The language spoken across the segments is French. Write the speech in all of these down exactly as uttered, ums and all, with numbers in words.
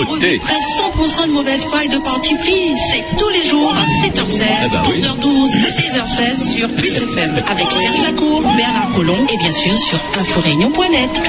Nouveauté. Près cent pour cent de mauvaise foi et de parti pris. C'est tous les jours à sept heures seize, Ah bah oui. douze heures douze et seize heures seize sur Plus F M. Avec Serge Lacour, Bernard Collomb et bien sûr sur inforéunion point net.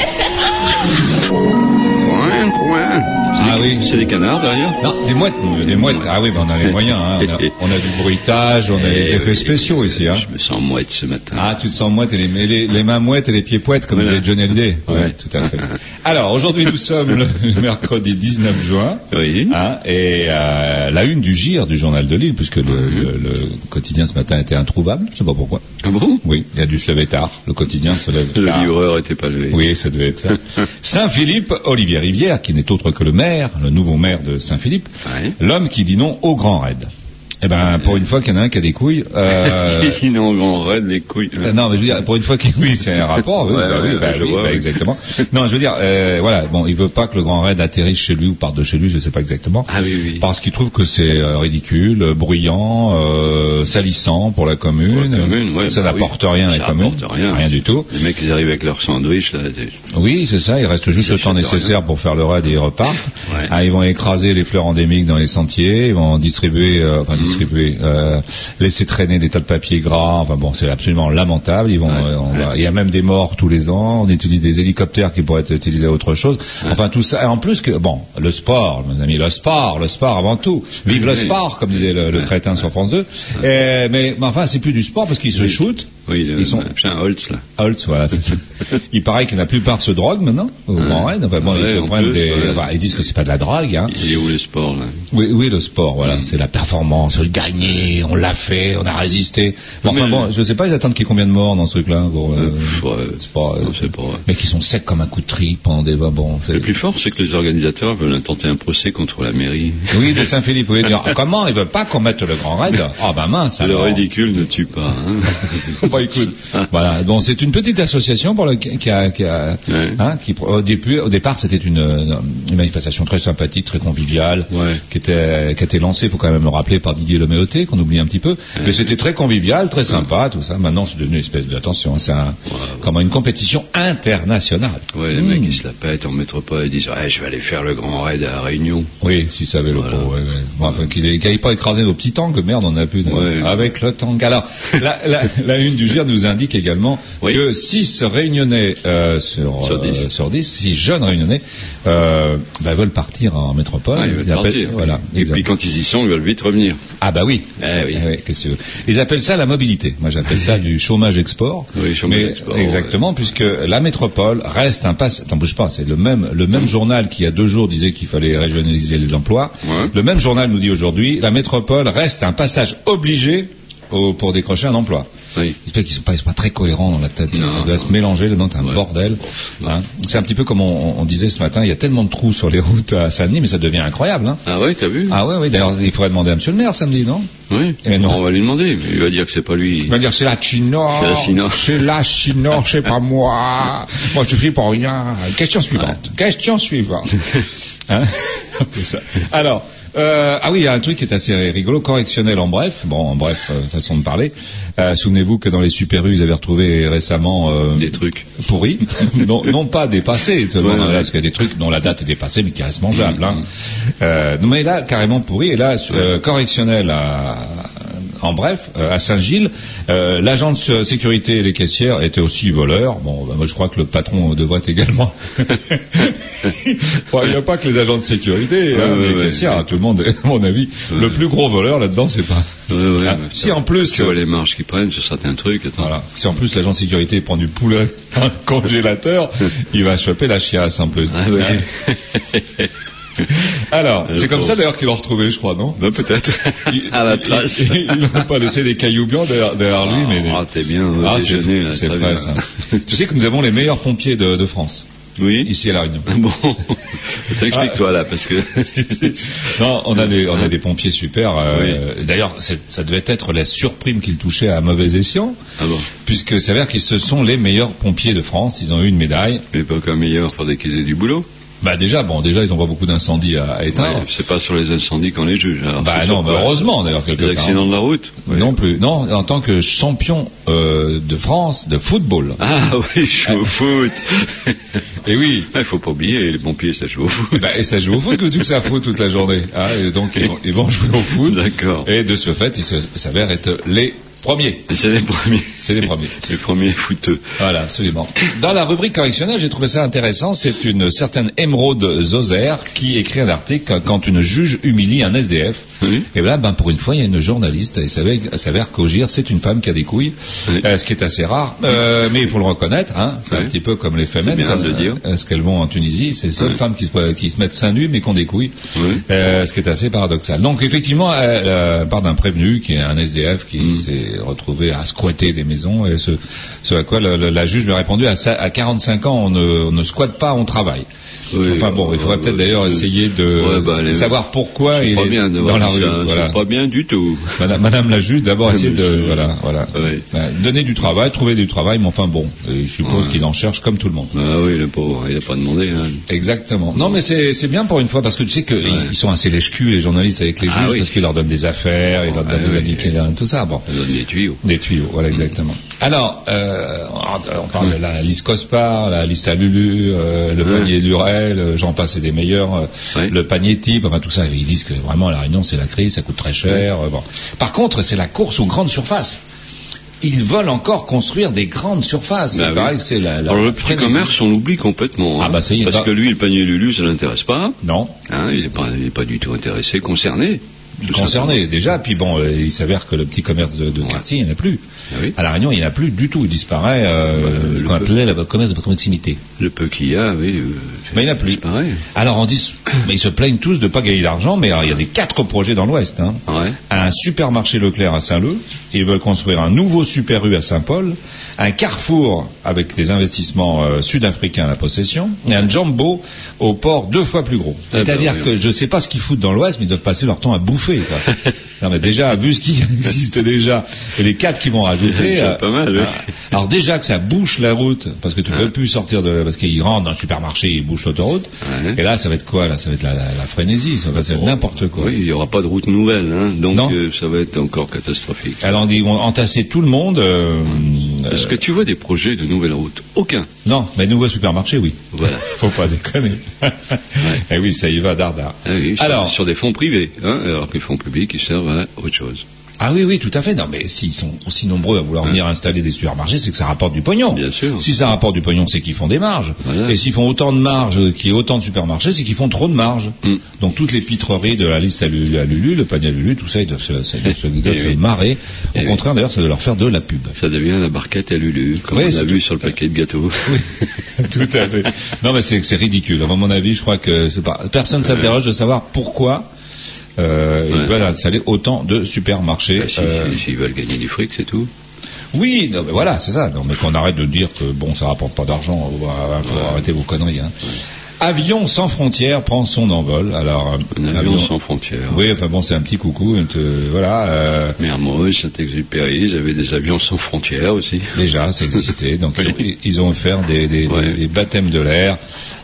Coin, coin. Ah oui. C'est des canards derrière? Non, des mouettes, nous, des mouettes. Ah oui, ben on a les moyens. Hein. On, a, on a du bruitage, on a des effets spéciaux ici. Hein. Je me sens mouette ce matin. Ah, tu te sens mouette et les, les, les mains mouettes et les pieds poètes, comme Voilà. disait Johnny Hallyday. Oui, Ouais. tout à fait. Alors, aujourd'hui, nous sommes le mercredi dix-neuf juin. Oui. Hein, et euh, la une du G I R du Journal de Lille, puisque le, le, le quotidien ce matin était introuvable. Je sais pas pourquoi. Ah bon? Oui, il a dû se lever tard. Le quotidien se lève Le tard. livreur était pas levé. Oui, ça devait être ça. Saint-Philippe, Olivier Rivière, qui n'est autre que le maire, le nouveau maire de Saint-Philippe, Ouais. l'homme qui dit non au Grand Raid. Eh ben, pour une fois qu'il y en a un qui a des couilles. Euh... Sinon, grand raid, les couilles. euh, non, mais je veux dire, pour une fois qu'il oui, c'est un rapport. Oui, Ouais, bah, ouais, oui, bah, je oui, vois, bah, oui. exactement. Non, je veux dire, euh, voilà, bon, il veut pas que le Grand Raid atterrisse chez lui ou parte de chez lui, je sais pas exactement. Ah oui, oui. Parce qu'il trouve que c'est euh, ridicule, euh, bruyant, euh, salissant pour la commune. Pour la commune, ouais, ça bah n'apporte oui. rien à Ça la commune. apporte rien. Rien du tout. Les mecs, ils arrivent avec leur sandwich, là. c'est- Oui, c'est ça, il reste juste Ils le temps achètent nécessaire pour faire le raid et ils repartent. Ouais. Ah, ils vont écraser les fleurs endémiques dans les sentiers, ils vont distribuer, euh, enfin Mhm. distribuer, euh, laisser traîner des tas de papier gras, enfin bon, c'est absolument lamentable. Ils vont, Ouais. euh, on va- il y a même des morts tous les ans, on utilise des hélicoptères qui pourraient être utilisés à autre chose. Enfin tout ça, et en plus que, bon, le sport, mes amis, le sport, le sport avant tout. Vive le Oui. sport, comme disait le, le crétin sur France deux. Et, mais, mais enfin, c'est plus du sport parce qu'ils se Oui. shootent. Oui, le, Ils sont- machin Holtz, là. Holtz, voilà, c'est ça. Il paraît que la plupart se droguent maintenant au Grand Raid. Enfin bon, Ouais, ils se en prennent plus, des, ouais. enfin, ils disent que c'est pas de la drogue, hein. Il est où le sport, là? Oui, oui, le sport, voilà, c'est la performance, le gagner, on l'a fait, on a résisté. Bon, enfin Mais- bon, je sais pas, ils attendent qu'il y ait combien de morts dans ce truc-là. Pour, euh, Pff, ouais. c'est pas, euh, Non, c'est pas vrai. mais qui sont secs comme un coup de tripe pendant des bon. c'est- Le plus fort, c'est que les organisateurs veulent intenter un procès contre la mairie. Oui, de Saint-Philippe. Oui, dire, comment ils veulent pas qu'on mette le Grand Raid? Ah ben mince. Le alors. ridicule ne tue pas. Hein. Bon, écoute, voilà. Bon, c'est une petite association pour le, qui a, qui a, Ouais. hein, qui au début, au départ, c'était une, une manifestation très sympathique, très conviviale, Ouais. qui était, qui a été lancée, il faut quand même le rappeler, par Didier Leméoté, qu'on oublie un petit peu. Mais c'était très convivial, très sympa, tout ça. Maintenant, c'est devenu une espèce d'attention, c'est un, comment une compétition internationale. Ouais, les Mmh. mecs, ils se la pètent en métropole et disent, ouais, je vais aller faire le grand raid à la Réunion. Oui, si ça avait le Voilà. pot, ouais, ouais. Bon, enfin, qu'il n'aille pas écraser nos petits tanks, merde, on a plus de... Ouais. avec le tank. Alors, la, la, la une du G I R nous indique également Oui. que six réunionnais euh, sur, Sur euh, dix. sur dix, six jeunes réunionnais, euh, bah, veulent partir en métropole. Ah, ils veulent Ils appellent- partir. Voilà. Et Ils puis appellent- quand ils y sont, ils veulent vite revenir. Ah bah oui. Eh oui. Eh oui, qu'est-ce que tu veux. Ils appellent ça la mobilité. Moi, j'appelle ça du chômage export. Oui, chômage Mais export, exactement, puisque la métropole reste un passe. Attends, bouge pas. C'est le même, le même journal qui il y a deux jours disait qu'il fallait régionaliser les emplois. Ouais. Le même journal nous dit aujourd'hui, la métropole reste un passage obligé au- pour décrocher un emploi. Oui. J'espère qu'ils sont pas, ils sont pas très cohérents dans la tête. Non, ça doit non. se mélanger dedans, c'est un Ouais. bordel. Ouais. Hein. C'est un petit peu comme on, on disait ce matin, il y a tellement de trous sur les routes à Saint-Denis, mais ça devient incroyable. Hein. Ah ouais, t'as vu? Ah ouais, oui. D'ailleurs, il faudrait demander à Monsieur le maire samedi, non? Oui. Eh non. On va lui demander, mais il va dire que c'est pas lui. Il va dire c'est la Chino, C'est la Chino. c'est la Chino, c'est pas moi. Moi je suis pour rien. Question suivante. Question suivante. Hein c'est ça. Alors, euh, ah oui, il y a un truc qui est assez rigolo, correctionnel en bref. Bon, en bref, euh, façon de parler. Euh, souvenez-vous que dans les Super U, ils avaient retrouvé récemment euh, Des trucs. pourris, non, non pas dépassés, seulement Ouais, dans la ouais. date, parce qu'il y a des trucs dont la date est dépassée, mais qui restent mangeables. Hein. Euh, non, mais là, carrément pourri. Et là, euh, correctionnel à, en bref, euh, à Saint-Gilles, euh, l'agent de sé- sécurité et les caissières étaient aussi voleurs. Bon, bah, moi je crois que le patron devrait également. Bon, il n'y a pas que les agents de sécurité, hein, Ouais, les ouais, caissières, ouais. hein, tout le monde, à mon avis. Le plus gros voleur là-dedans, c'est pas. Ouais, ouais, Ah, mais si ça- en plus, Tu vois les marges qu'ils prennent sur certains trucs. Attends. voilà. Si en plus l'agent de sécurité prend du poulet dans le congélateur, il va choper la chiasse en plus. Ah ouais. Alors, Euh, c'est comme bon. ça d'ailleurs qu'il l'a retrouvé, je crois, non? Bah, peut-être. Il- à la il- trace. il- Ils n'ont pas laissé des cailloux blancs derrière, derrière lui, mais. Ah, t'es bien au Ah, c'est déjeuner, là, c'est très vrai bien. ça. Tu sais que nous avons les meilleurs pompiers de, de France, Oui. ici à La Réunion. Bon. Explique-toi là, parce que. Non, on a des, on a des pompiers super. euh, D'ailleurs, c'est- ça devait être la surprime qu'ils touchaient à mauvais escient, Ah bon. puisque ça s'avère qu'ils se sont les meilleurs pompiers de France. Ils ont eu une médaille. Mais pas qu'un meilleur pour qu'ils aient du boulot. Bah déjà, bon, déjà ils n'ont pas beaucoup d'incendies à, à éteindre. Ouais, c'est pas sur les incendies qu'on les juge. Alors, bah non, mais heureusement d'ailleurs quelque part. Les part. accidents de la route. Oui. Non plus. Non, en tant que champion euh, de France de football. Ah oui, je joue au foot. Et oui. Il faut pas oublier, les pompiers, ça joue au foot. Bah, et ça joue au foot, que tout ça foot toute la journée. Hein, et donc ils vont, ils vont jouer au foot. D'accord. Et de ce fait, ils s'avèrent être les premiers. C'est les premiers. C'est les premiers. Les premiers footeux. Voilà, absolument. Dans la rubrique correctionnelle, j'ai trouvé ça intéressant. C'est une certaine Émeraude Zoser qui écrit un article quand une juge humilie un S D F. Oui. Et là, ben, pour une fois, il y a une journaliste. Il s'avère, il s'avère qu'Augir, c'est une femme qui a des couilles, oui. euh, ce qui est assez rare. Euh, mais il faut le reconnaître. Hein, c'est oui. un petit peu comme les femmes. Bien de le dire. Euh, ce qu'elles vont en Tunisie, c'est les seules oui. femmes qui se, qui se mettent seins nus mais qui ont des couilles. Oui. Euh, ce qui est assez paradoxal. Donc, effectivement, elle, elle part d'un prévenu qui est un S D F qui mm. s'est retrouvé à squatter des maisons. Et ce, ce à quoi la, la, la juge lui a répondu, à, à quarante-cinq ans, on ne, on ne squatte pas, on travaille. Oui, enfin bon, il faudrait euh, peut-être euh, d'ailleurs euh, essayer de ouais, bah, les... savoir pourquoi il est bien dans la rue. Ça, voilà. Pas bien du tout. Madame, Madame la juge, d'abord essayer de voilà, voilà, oui. bah, donner du travail, trouver du travail, mais enfin bon, je suppose ouais. qu'il en cherche comme tout le monde. Ah oui, le pauvre, il n'a pas demandé. Hein. Exactement. Non, mais c'est c'est bien pour une fois parce que tu sais que ouais. ils, ils sont assez lèche-cul les journalistes avec les juges ah, oui. parce qu'ils leur donnent des affaires, ils leur donnent ah, des oui. indiqués, tout ça. Bon. Ils donnent des tuyaux. Des tuyaux, voilà exactement. Alors, euh, on parle de la liste Cospar, la liste à Lulu, euh, le ouais. panier Lurel, j'en passe. C'est des meilleurs, euh, ouais. le panier type, enfin tout ça, ils disent que vraiment la Réunion c'est la crise, ça coûte très cher. Ouais. Euh, bon. Par contre, c'est la course aux grandes surfaces. Ils veulent encore construire des grandes surfaces. Bah c'est pareil oui. que c'est la, la Alors le petit commerce, on l'oublie complètement. Hein, ah bah ça y est, parce bah... que lui, le panier Lulu, ça l'intéresse pas. Non. Hein, il n'est pas, il est pas du tout intéressé, concerné. Concerné déjà, puis bon, euh, il s'avère que le petit commerce de, de ouais. quartier, il n'y en a plus. Ah oui. À La Réunion, il n'y en a plus du tout. Il disparaît, euh, bah, ce qu'on appelait le commerce de proximité. Le peu qu'il y a, oui. Euh, mais il n'y en a plus. Disparaît. Alors on dit, mais ils se plaignent tous de ne pas gagner d'argent, mais alors, il y a des quatre projets dans l'Ouest. Hein. Ouais. Un supermarché Leclerc à Saint-Leu, ils veulent construire un nouveau Super U à Saint-Paul, un Carrefour avec des investissements euh, sud-africains à la possession, et un Jumbo au port deux fois plus gros. C'est-à-dire ah ben, oui. que je ne sais pas ce qu'ils foutent dans l'Ouest, mais ils doivent passer leur temps à bouffer. Quoi. Non mais déjà, vu ce qui existe déjà, et les quatre qui vont rajouter, c'est euh, pas mal. Oui. Alors déjà que ça bouche la route, parce que tu ne peux plus sortir de, parce qu'ils rentrent dans le supermarché, ils bouchent l'autoroute. Ouais. Et là, ça va être quoi là? Ça va être la, la, la frénésie, ça va être oh, n'importe quoi. Oui, il n'y aura pas de route nouvelle, hein, donc euh, ça va être encore catastrophique. Alors ils vont entasser tout le monde. Euh, Est-ce euh, que tu vois des projets de nouvelles routes? Aucun. Non, mais nouveau supermarché, oui. Voilà. Faut pas déconner. Ouais. Et oui, ça y va dardard. Ah oui, alors sur, sur des fonds privés, hein, alors que les fonds publics ils servent à autre chose. Ah oui, oui, tout à fait. Non, mais s'ils sont aussi nombreux à vouloir hein. venir installer des supermarchés, c'est que ça rapporte du pognon. Bien sûr. Si ça rapporte du pognon, c'est qu'ils font des marges. Voilà. Et s'ils font autant de marges qu'il y ait autant de supermarchés, c'est qu'ils font trop de marges. Mm. Donc toutes les pitreries de la liste à Lulu, à Lulu le panier à Lulu, tout ça, ils doivent se, ça, ils doivent se, ils doivent se oui. marrer. Au et contraire, oui. d'ailleurs, ça doit leur faire de la pub. Ça devient la barquette à Lulu, comme oui, on a vu tout... sur le paquet de gâteaux. Oui, tout à fait. Non, mais c'est, c'est ridicule. À mon avis, je crois que c'est pas... personne ouais. s'interroge de savoir pourquoi Euh, ouais. Ils veulent installer autant de supermarchés. Bah, si, euh... si, s'ils veulent gagner du fric, c'est tout. Oui, non, mais voilà, c'est ça. Non, mais qu'on arrête de dire que bon, ça rapporte pas d'argent. Il faut ouais. arrêter vos conneries. Hein. Ouais. Avion sans frontières prend son envol. Alors, un avion, avion sans frontières. Oui, enfin bon, c'est un petit coucou. Te, voilà. Euh... Mermoz, Saint-Exupéry, ils avaient des avions sans frontières aussi. Déjà, ça existait. Donc ils, ont, ils ont offert des, des, ouais. des, des baptêmes de l'air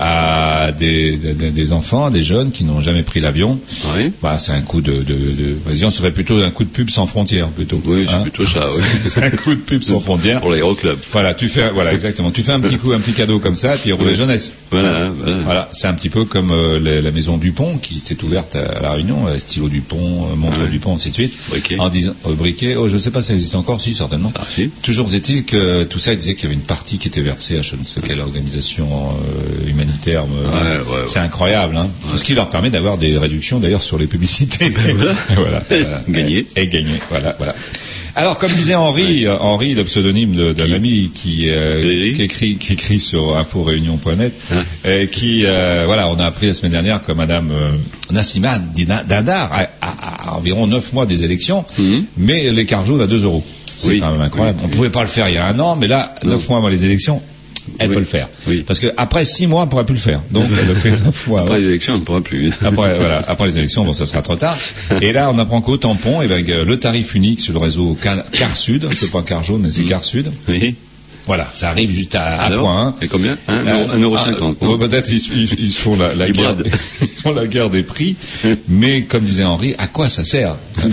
à des, des, des enfants, des jeunes qui n'ont jamais pris l'avion. Oui. Bah, c'est un coup de, de, de... Vas-y, on serait plutôt un coup de pub sans frontières, plutôt. Oui, c'est hein plutôt ça. Oui. C'est un coup de pub sans frontières pour l'aéroclub. Voilà, tu fais, voilà, exactement. Tu fais un petit coup, un petit cadeau comme ça, et puis roule oui. jeunesse. Voilà, voilà. Voilà, c'est un petit peu comme euh, la, la maison Dupont qui s'est ouverte à, à la Réunion, euh, stylo Dupont, euh, montre ouais. Dupont, ainsi de suite. Briquet. En disant, euh, briquet. Oh, je sais pas si ça existe encore, si certainement. Ah, si. Toujours est-il que tout ça, il disait qu'il y avait une partie qui était versée à je ne sais quelle organisation euh, humanitaire. Euh, ouais, ouais, c'est ouais. incroyable, hein. Ouais. Ce qui leur permet d'avoir des réductions d'ailleurs sur les publicités. voilà. voilà, voilà. Gagner. Et, et gagner. Voilà, voilà. Alors, comme disait Henri, ouais. Henri, le pseudonyme de, d'un ami qui, euh, qui écrit, qui écrit sur info réunion point net, hein. et qui, euh, voilà, on a appris la semaine dernière que Madame euh, Nassima Dindar a, a, a environ neuf mois des élections, mm-hmm. mais l'écart jaune à deux euros. C'est oui. quand même incroyable. Oui. On pouvait pas le faire il y a un an, mais là, neuf mois avant les élections, elle oui. peut le faire. Oui. Parce que après six mois, elle pourra plus le faire. Donc, elle le fait neuf fois. Après les élections, elle ne pourra plus. Après, voilà, après les élections, bon, ça sera trop tard. Et là, on apprend qu'au tampon, eh ben, le tarif unique sur le réseau Car Sud, c'est pas Car Jaune, mais c'est Car Sud. Oui. Voilà, ça arrive juste à, à Alors, point. Hein. Et combien? un euro cinquante. Ah, peut-être ils, ils, ils font la, la guerre, ils font la guerre des prix, mais comme disait Henri, à quoi ça sert?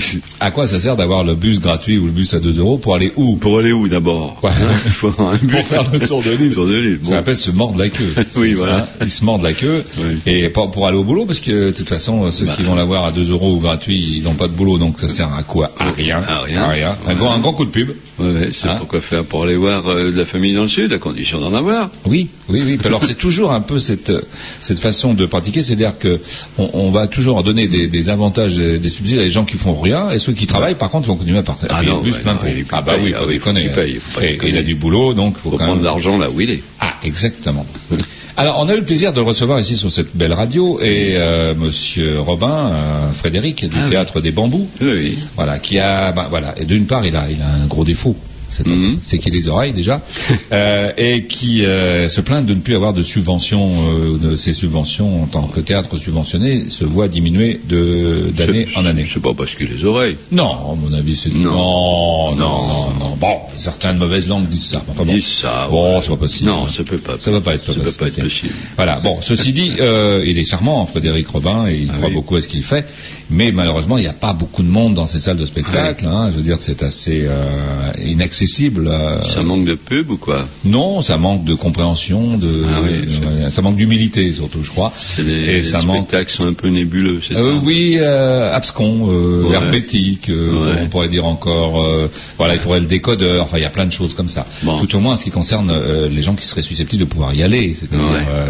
À quoi ça sert d'avoir le bus gratuit ou le bus à deux euros pour aller où? Pour aller où d'abord? Ouais. Il faut avoir un bus pour faire le tour de l'île. Tour de l'île. Bon. Ça s'appelle se mordre la queue. Oui, voilà. Ils se mordent la queue oui. et pour, pour aller au boulot, parce que de toute façon, ceux bah. qui vont l'avoir à deux euros ou gratuit, ils n'ont pas de boulot, donc ça sert à quoi? À rien. À rien. À rien. Un, grand, un grand coup de pub. Ouais, ouais, c'est hein? Pourquoi faire pour aller voir euh, de la famille dans le sud, à condition d'en avoir. Oui, oui, oui. Alors c'est toujours un peu cette cette façon de pratiquer, c'est-à-dire que on, on va toujours donner des, des avantages, des, des subsides à les gens qui font rien, et ceux qui travaillent, par contre, vont continuer à partir. Ah non, plus ouais, plein non, pour. il Ah bah oui, il faut déconner. Il a du boulot, donc faut, faut prendre même... l'argent là où il est. Ah, exactement. Alors, on a eu le plaisir de le recevoir ici sur cette belle radio, et euh, Monsieur Robin, euh, Frédéric, du ah, Théâtre oui. des Bambous, oui. voilà, qui a, ben, voilà, et d'une part, il a, il a un gros défaut. Mmh. C'est qu'il a les oreilles déjà, euh, et qui euh, se plaint de ne plus avoir de subventions, euh, de ses subventions en tant que théâtre subventionné se voient diminuer de d'année en année. C'est pas parce qu'il a les oreilles. Non, à mon avis, c'est non. Non, non, non, non. Bon, certaines mauvaises langues disent ça. Enfin, bon, disent ça. Bon, ouais. c'est pas possible. Non, ça peut pas. Ça peut pas être, ça pas peut possible. pas être possible. Voilà. Bon, ceci dit, euh, il est charmant, Frédéric Robin, et il ah, croit oui. beaucoup à ce qu'il fait. Mais malheureusement, il n'y a pas beaucoup de monde dans ces salles de spectacle. Ah, oui. hein, je veux dire, c'est assez euh, inaccessible. Euh, Ça manque de pub ou quoi? Non, ça manque de compréhension, de, ah oui, euh, ça manque d'humilité surtout, je crois. C'est des, et les ça spectacles manque... sont un peu nébuleux, c'est euh, ça? Oui, euh, abscons, euh, ouais. hermétiques, euh, ouais. on pourrait dire encore. Euh, voilà, il faudrait le décodeur. Enfin, il y a plein de choses comme ça. Bon. Tout au moins, en ce qui concerne euh, les gens qui seraient susceptibles de pouvoir y aller, c'est-à-dire ouais. euh,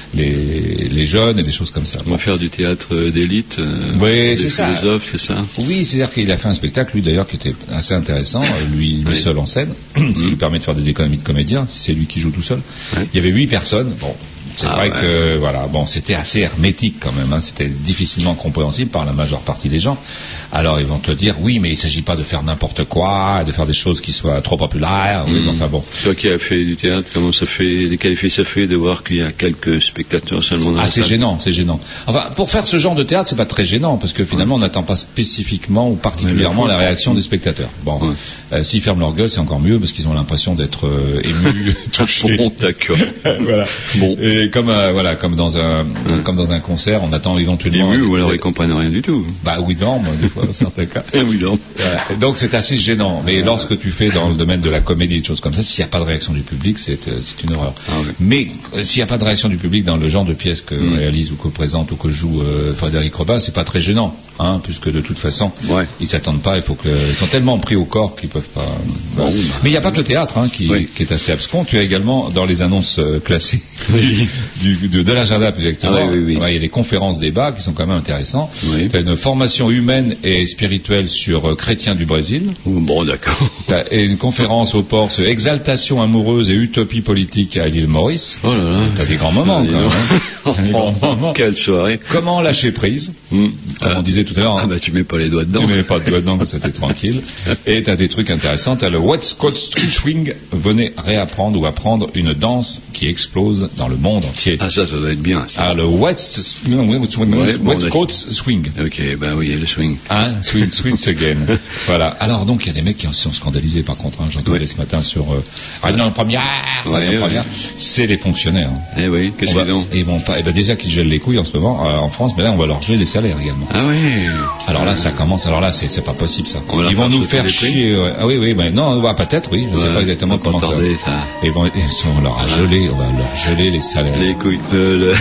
les, les jeunes et des choses comme ça. On va faire du théâtre d'élite. Euh, oui, c'est ça. Philosophes, c'est ça. Oui, c'est-à-dire qu'il a fait un spectacle, lui d'ailleurs, qui était assez intéressant, lui, lui oui. seul en scène, ce qui lui permet de faire des économies de comédien, si c'est lui qui joue tout seul. Ouais. Il y avait huit personnes. Bon, c'est ah, vrai ouais. que voilà, bon, c'était assez hermétique quand même. Hein, c'était difficilement compréhensible par la majeure partie des gens. Alors ils vont te dire oui, mais il ne s'agit pas de faire n'importe quoi, de faire des choses qui soient trop populaires. Mmh. Oui, enfin bon. Toi qui as fait du théâtre, comment ça fait, quel effet ça fait de voir qu'il y a quelques spectateurs seulement dans Ah, la c'est salle? gênant, c'est gênant. Enfin, pour faire ce genre de théâtre, c'est pas très gênant parce que finalement, ouais. on n'attend pas spécifiquement ou particulièrement ouais, la réaction des spectateurs. Bon, ouais. euh, s'ils ferment leur gueule, c'est encore mieux parce qu'ils ont l'impression d'être euh, émus, touchés. Bon, d'accord. Voilà. Bon. Et comme euh, voilà, comme dans un ouais. comme dans un concert, on attend éventuellement. Émus ou alors ils comprennent rien du tout. Bah oui, dorment des fois dans certains cas. Oui, dorment. Voilà. Donc c'est assez gênant. Mais lorsque tu fais dans le domaine de la comédie et des choses comme ça, s'il n'y a pas de réaction du public, c'est c'est une horreur. Ah, oui. Mais euh, s'il n'y a pas de réaction du public dans le genre de pièce que mm. réalise ou que présente ou que joue euh, Frédéric Robin, c'est pas très gênant, hein, puisque de toute façon, ouais. ils s'attendent pas. Il faut que ils sont tellement pris au corps qu'ils peuvent pas. Bon. Bon, mais il n'y a pas que le théâtre hein, qui, oui. qui est assez abscon. Tu as également dans les annonces euh, classées oui. du, de, de l'agenda plus exactement. Ah, oui, oui, oui. Ouais, il y a des conférences débats qui sont quand même intéressants. Oui. Tu as une formation humaine et spirituelle sur euh, chrétiens du Brésil. Bon, d'accord. Tu as une conférence au port sur exaltation amoureuse et utopie politique à l'île Maurice. Oh là là. Tu as des grands moments. Ah, quand même, hein. Oh, moments. Quelle soirée. Comment lâcher prise mmh. Comme ah. on disait tout à l'heure. Ah bah tu mets pas les doigts dedans. Tu mets pas les doigts dedans, comme ça t'es tranquille. Et tu as des trucs intéressants. Tu as le West Coast Swing. Venez réapprendre ou apprendre une danse qui explose dans le monde entier. Ah ça, ça doit être bien. Ça. Ah, le West, non, West, ouais, bon, West Coast Swing. Ok, ben oui, le swing. Hein, swing, swing again. Voilà. Alors donc il y a des mecs qui sont scandalisés par contre. Hein, J'entendais ouais. ce matin sur euh, Radio Première. Ouais, Radio Première. Ouais. C'est les fonctionnaires. Eh oui. Qu'est-ce qu'ils ont? Ils vont pas. Eh ben déjà qu'ils gèlent les couilles en ce moment euh, en France, mais là on va leur geler les salaires également. Ah oui. Alors là ça commence. Alors là c'est c'est pas possible ça. On ils vont nous faire chier. Ouais. Ah oui oui. Mais non, bah, peut-être oui. Je ouais, sais pas exactement comment ça. Tarder, ça. Ils vont. On leur a gelé. On va leur geler les salaires. Les couilles. Euh, le...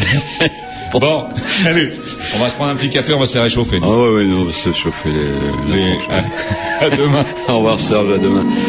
Bon, allez, on va se prendre un petit café, on va se les réchauffer. Ah ouais, ouais, non, on va se chauffer les, les à, à demain. Au revoir, Serge, à demain.